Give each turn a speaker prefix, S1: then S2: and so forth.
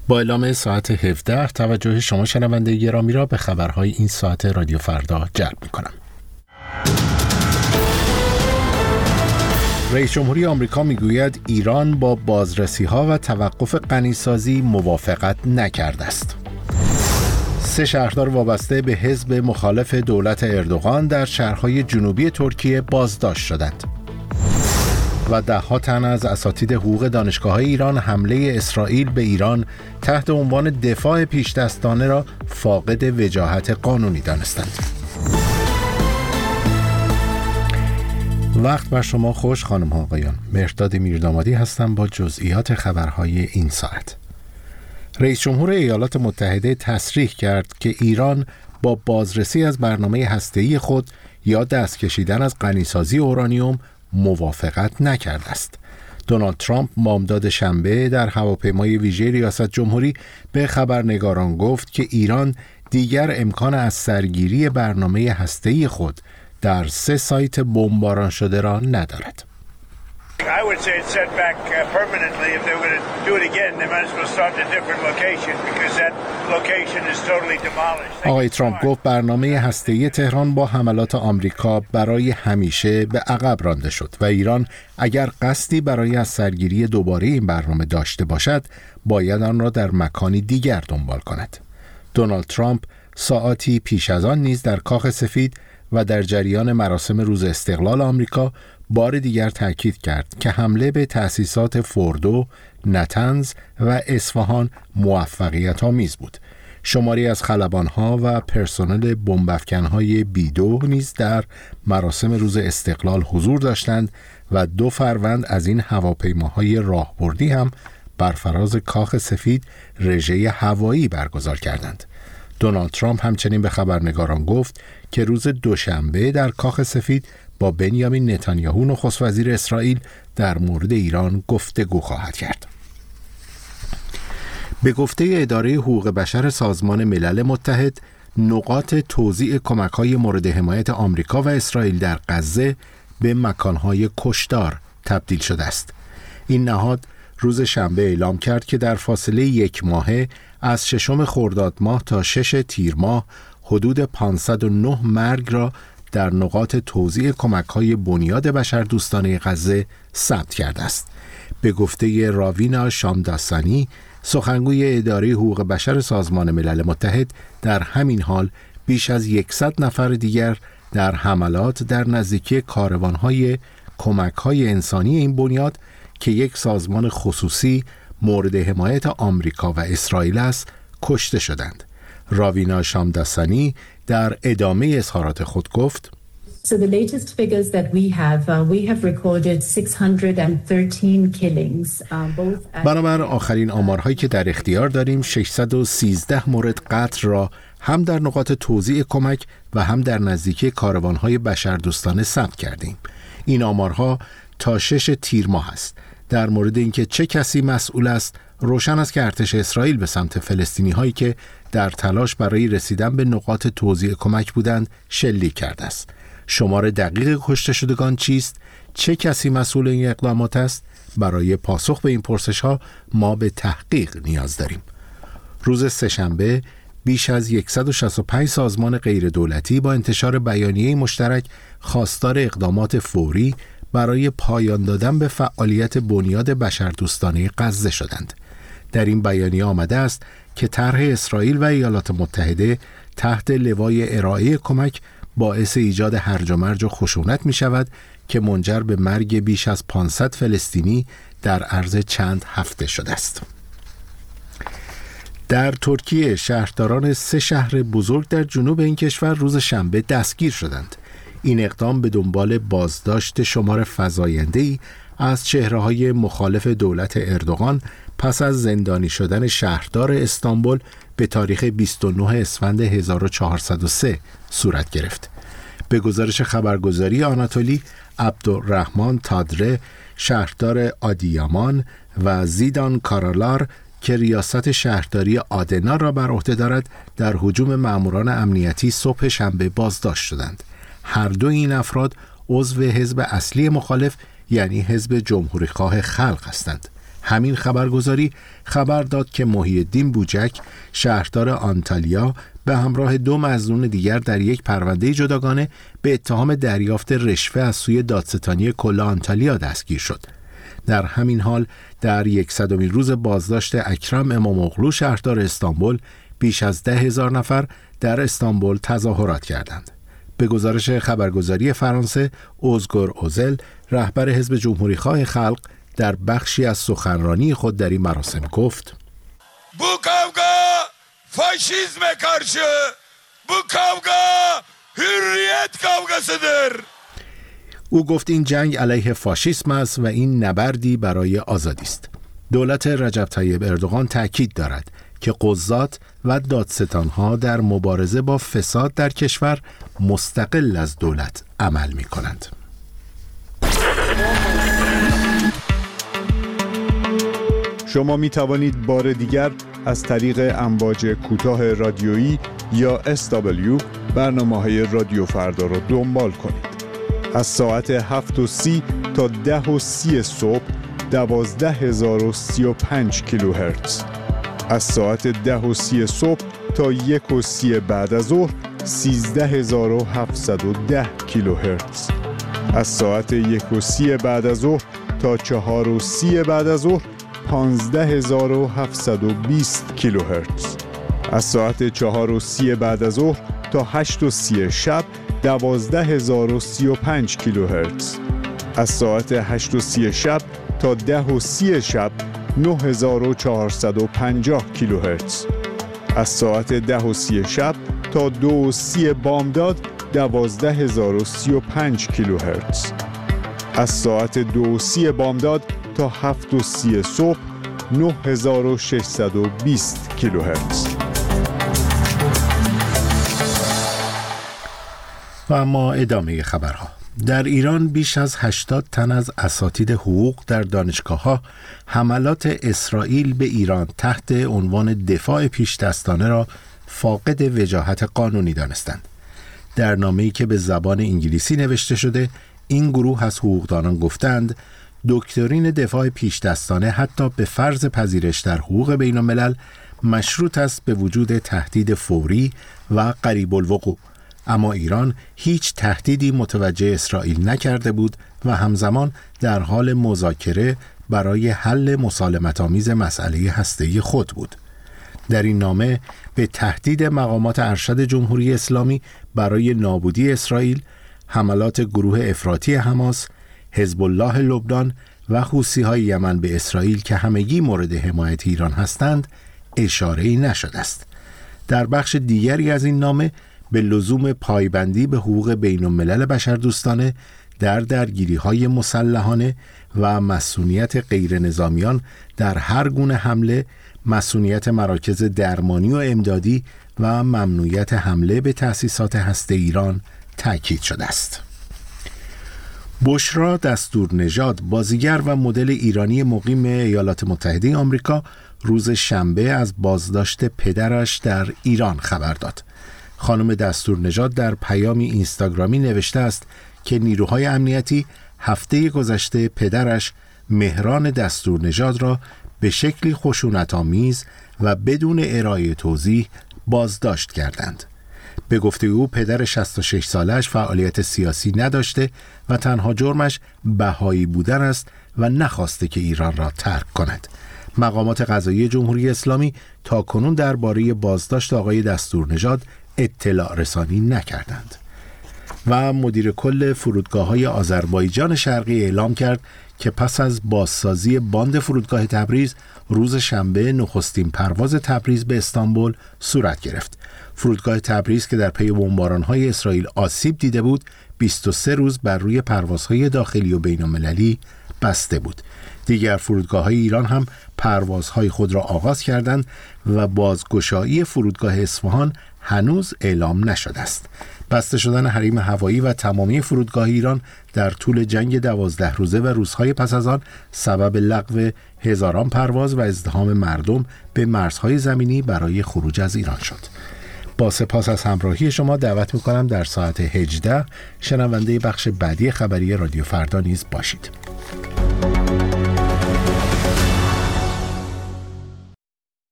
S1: با اعلام ساعت 17 توجه شما شنونده گرامی را به خبرهای این ساعت رادیو فردا جلب می‌کنم. رئیس جمهوری آمریکا میگوید ایران با بازرسی‌ها و توقف غنیسازی موافقت نکرده است. 3 شهردار وابسته به حزب مخالف دولت اردوغان در شهرهای جنوبی ترکیه بازداشت شدند. و 10 تن از اساتید حقوق دانشگاه‌های ایران حمله اسرائیل به ایران تحت عنوان دفاع پیشدستانه را فاقد وجاهت قانونی دانستند. وقت بر شما خوش خانم ها آقایان. مهرداد میردامادی هستم با جزئیات خبرهای این ساعت. رئیس جمهور ایالات متحده تصریح کرد که ایران با بازرسی از برنامه هسته‌ای خود یا دست کشیدن از غنیسازی اورانیوم موافقت نکرده است. دونالد ترامپ بامداد شنبه در هواپیمای ویژه ریاست جمهوری به خبرنگاران گفت که ایران دیگر امکان از سرگیری برنامه هسته‌ای خود در 3 سایت بمباران شده را ندارد.
S2: I would say it's set back permanently. If they were going to do it again, they might as well start in a different location because that location is totally demolished.
S1: آقای ترامپ گفت برنامه هسته‌ای تهران با حملات آمریکا برای همیشه به عقب رانده شد و ایران اگر قصدی برای از سرگیری دوباره این برنامه داشته باشد، باید آن را در مکانی دیگر دنبال کند. دونالد ترامپ ساعاتی پیش از آن نیز در کاخ سفید و در جریان مراسم روز استقلال آمریکا بار دیگر تاکید کرد که حمله به تأسیسات فوردو، نتنز و اصفهان موفقیت‌آمیز بود. شماری از خلبان‌ها و پرسنل بمب‌افکن‌های بیدو نیز در مراسم روز استقلال حضور داشتند و 2 فروند از این هواپیماهای راهبردی هم بر فراز کاخ سفید رژه هوایی برگزار کردند. دونالد ترامپ همچنین به خبرنگاران گفت که روز دوشنبه در کاخ سفید با بنیامین نتانیاهو نخست وزیر اسرائیل در مورد ایران گفتگو خواهد کرد. به گفته اداره حقوق بشر سازمان ملل متحد، نقاط توزیع کمک‌های مورد حمایت آمریکا و اسرائیل در غزه به مکان‌های کشتار تبدیل شده است. این نهاد روز شنبه اعلام کرد که در فاصله 1 ماهه از 6 خرداد ماه تا 6 تیر ماه حدود 509 مرگ را در نقاط توزیع کمک‌های بنیاد بشردوستانه غزه ثبت کرده است. به گفته راوینا شامداسانی، سخنگوی اداره حقوق بشر سازمان ملل متحد، در همین حال بیش از 100 نفر دیگر در حملات در نزدیکی کاروان‌های کمک‌های انسانی این بنیاد که یک سازمان خصوصی مورد حمایت آمریکا و اسرائیل است، کشته شدند. راوینا شامداسانی در ادامه اظهارات خود گفت:
S3: So the latest figures that we have recorded 613 killings.
S1: بنابر آخرین آمارهایی که در اختیار داریم، 613 مورد قتل را هم در نقاط توزیع کمک و هم در نزدیکی کاروان‌های بشردوستانه ثبت کردیم. این آمارها تا 6 تیر ماه است. در مورد اینکه چه کسی مسئول است، روشن است که ارتش اسرائیل به سمت فلسطینی‌هایی که در تلاش برای رسیدن به نقاط توزیع کمک بودند شلیک کرده است. شمار دقیق کشته شدگان چیست؟ چه کسی مسئول این اقدامات است؟ برای پاسخ به این پرسش‌ها ما به تحقیق نیاز داریم. روز سه‌شنبه بیش از 165 سازمان غیردولتی با انتشار بیانیه مشترک خواستار اقدامات فوری برای پایان دادن به فعالیت بنیاد بشردوستانه غزه شدند. در این بیانیه آمده است که طرح اسرائیل و ایالات متحده تحت لوای ارائه کمک باعث ایجاد هرج و مرج و خشونت می شود که منجر به مرگ بیش از 500 فلسطینی در عرض چند هفته شده است. در ترکیه شهرداران 3 شهر بزرگ در جنوب این کشور روز شنبه دستگیر شدند. این اقدام به دنبال بازداشت شمار فزاینده‌ای از چهره‌های مخالف دولت اردوغان پس از زندانی شدن شهردار استانبول به تاریخ 29 اسفند 1403 صورت گرفت. به گزارش خبرگزاری آناتولی، عبدالرحمن تادره شهردار آدیامان و زیدان کارالار که ریاست شهرداری آدنا را بر عهده دارد، در هجوم ماموران امنیتی صبح شنبه بازداشت شدند. هر دو این افراد عضو حزب اصلی مخالف یعنی حزب جمهوریخواه خلق هستند. همین خبرگزاری خبر داد که محی الدین بوجک شهردار آنتالیا به همراه 2 مظنون دیگر در یک پرونده جداگانه به اتهام دریافت رشوه از سوی دادستانی کل آنتالیا دستگیر شد. در همین حال در 100مین روز بازداشت اکرم اماموغلو شهردار استانبول بیش از 10,000 نفر در استانبول تظاهرات کردند. به گزارش خبرگزاری فرانسه، اوزگور اوزل رهبر حزب جمهوریخواه خلق در بخشی از سخنرانی خود در این مراسم گفت:
S4: Bu kavga faşizme karşı, bu kavga hürriyet kavgasıdır.
S1: او گفت این جنگ علیه فاشیسم است و این نبردی برای آزادی است. دولت رجب طیب اردوغان تاکید دارد که قضات و دادستانها در مبارزه با فساد در کشور مستقل از دولت عمل می کنند.
S5: شما می توانید بار دیگر از طریق امواج کوتاه رادیویی یا SW برنامه‌های رادیو فردا را دنبال کنید. از ساعت 7:30 تا 10:30 صبح 12,035 کیلوهرتز. از ساعت 10:30 صبح تا 1:30 بعد از ظهر 13,710 کیلوهرتز. از ساعت 1:30 بعد از ظهر تا 4:30 بعد از ظهر 15,720 کیلوهرتز. از ساعت 4:30 بعد از ظهر تا 8:30 شب 12,035 کیلوهرتز. از ساعت 8:30 شب تا 10:30 شب 9,450 کیلوهرتز. از ساعت 10:30 شب تا 2:30 بامداد 12,035 کیلوهرتز. از ساعت 2:30 بامداد تا 7:30 صبح 9,620 کیلوهرتز.
S1: و اما ادامه خبرها. در ایران بیش از 80 تن از اساتید حقوق در دانشگاه‌ها حملات اسرائیل به ایران تحت عنوان دفاع پیش‌دستانه را فاقد وجاهت قانونی دانستند. در نامه‌ای که به زبان انگلیسی نوشته شده، این گروه از حقوقدانان گفتند دکترین دفاع پیش‌دستانه حتی به فرض پذیرش در حقوق بین‌الملل مشروط است به وجود تهدید فوری و قریب الوقوع، اما ایران هیچ تهدیدی متوجه اسرائیل نکرده بود و همزمان در حال مذاکره برای حل مسالمت‌آمیز مسئله هسته‌ای خود بود. در این نامه به تهدید مقامات ارشد جمهوری اسلامی برای نابودی اسرائیل، حملات گروه افراطی حماس، حزب الله لبنان و حوثی‌های یمن به اسرائیل که همگی مورد حمایت ایران هستند اشاره‌ای نشده است. در بخش دیگری از این نامه به لزوم پایبندی به حقوق بین‌الملل بشردوستانه در درگیری‌های مسلحانه و مسئولیت غیر نظامیان در هر گونه حمله، مسئولیت مراکز درمانی و امدادی و ممنوعیت حمله به تأسیسات هسته ایران تأکید شده است. بشرا دستورنژاد، بازیگر و مدل ایرانی مقیم ایالات متحده آمریکا، روز شنبه از بازداشت پدرش در ایران خبر داد. خانم دستورنژاد در پیامی اینستاگرامی نوشته است که نیروهای امنیتی هفته گذشته پدرش مهران دستورنژاد را به شکلی خشونت‌آمیز و بدون ارائه توضیح بازداشت کردند. به گفته او پدر 66 سالش فعالیت سیاسی نداشته و تنها جرمش بهایی بودن است و نخواسته که ایران را ترک کند. مقامات قضایی جمهوری اسلامی تاکنون درباره بازداشت آقای دستورنژاد اطلاع رسانی نکردند. و مدیر کل فرودگاه‌های آذربایجان شرقی اعلام کرد که پس از بازسازی باند فرودگاه تبریز، روز شنبه نخستین پرواز تبریز به استانبول صورت گرفت. فرودگاه تبریز که در پی بمباران‌های اسرائیل آسیب دیده بود، 23 روز بر روی پروازهای داخلی و بین‌المللی بسته بود. دیگر فرودگاه‌های ایران هم پروازهای خود را آغاز کردند و بازگشایی فرودگاه اصفهان هنوز اعلام نشده است. بسته شدن حریم هوایی و تمامی فرودگاه ایران در طول جنگ 12 روزه و روزهای پس از آن سبب لغو هزاران پرواز و ازدحام مردم به مرزهای زمینی برای خروج از ایران شد. با سپاس از همراهی شما دعوت می‌کنم در ساعت 18 شنونده بخش بعدی خبری رادیو فردا نیز باشید.